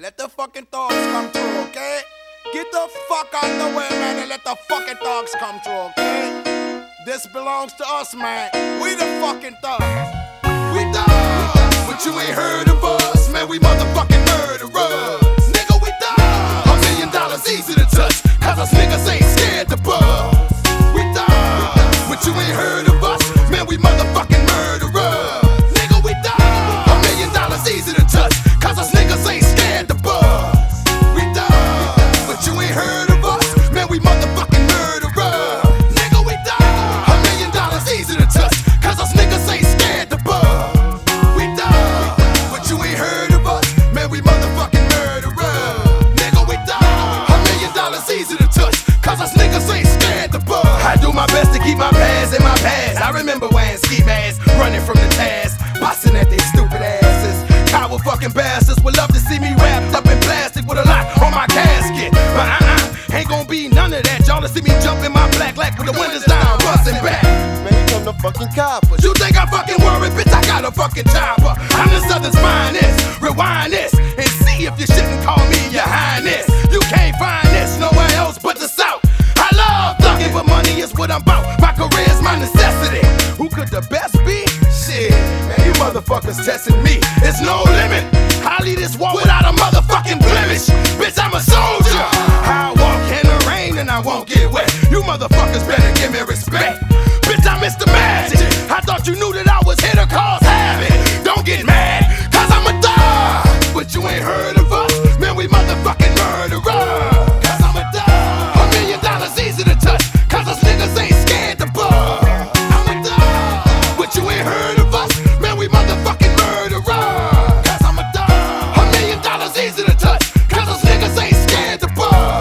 Let the fucking thugs come through, okay? Get the fuck out the way, man, and let the fucking thugs come through, okay? This belongs to us, man. We the fucking thugs. We thugs, but you ain't heard of us, man. We motherfucking murderers. Nigga, we thugs. $1 million easy to touch, cause us niggas ain't scared to buzz. We thugs, but you ain't heard of us, man. We motherfucking murderers. Nigga, we thugs. $1 million easy to touch, cause us niggas ain't scared to buzz. We thugs, but you ain't heard of us, man. We motherfucking murderers. Nigga, we thugs. $1 million easy to touch, cause us niggas ain't scared to buzz. We thugs, but you ain't heard of us, man. We motherfucking murderers. Nigga, we thugs. $1 million easy to touch, cause us niggas ain't scared to buzz. I do my best to keep my past in my past. I remember wearing ski masks, running from the task, busting at these stupid asses. Coward fucking bastards would love to see me wrapped up in plastic with a lock on my casket. But ain't gon' be none of that. Y'all to see me jump in my black lack with the windows down, busting back. Man, you come the fucking coppers. You think I fucking worry, bitch? I got a fucking chopper. I'm the Southern's finest. Rewind this and see if you shouldn't call me your highness. You can't find this nowhere else but the South. I love thugging, but money is what I'm about. My career is my necessity. Who could the best be? Shit, man, you motherfuckers testing me. It's no limit. I lead this war without a motherfucking blemish. Bitch, I'm a soldier. I walk in the rain and I won't get wet. You motherfuckers better give me respect. Bitch, I'm Mr. Magic. I thought you knew that I was here to cause havoc. Don't get mad, cause I'm a thug. But you ain't heard of us, man, we motherfucking murderers. Cause I'm a thug. $1 million easy to touch, cause us niggas ain't scared to buzz. I'm a thug. But you ain't heard of us, man, we motherfucking murderers. Cause I'm a thug. $1 million easy to touch, cause us niggas ain't scared to buzz.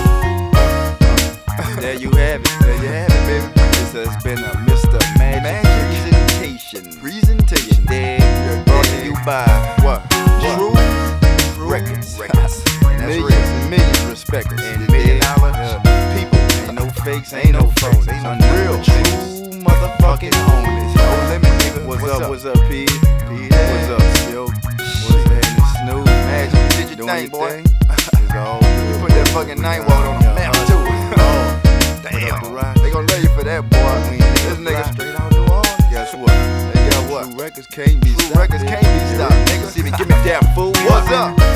There you have it. There you have it, baby. This has been a Mr. Magic presentation. There, brought to you by what? True Records. Millions and millions respecters. And $1 million people. Ain't no fakes, ain't no phonies. Ain't no real true motherfucking homies. No limit, nigga. What's up, P? What's up, Silk? What's happening, Snoop? Magic, you did your thing, boy. It's all good. You put that fucking night walk on the map, too. Damn. They gon' love you for that, boy. This nigga straight out New Orleans. Guess what? They got what? True Records can't be stopped. True Records can't be stopped. Nigga, see me, give me that fool. What's up?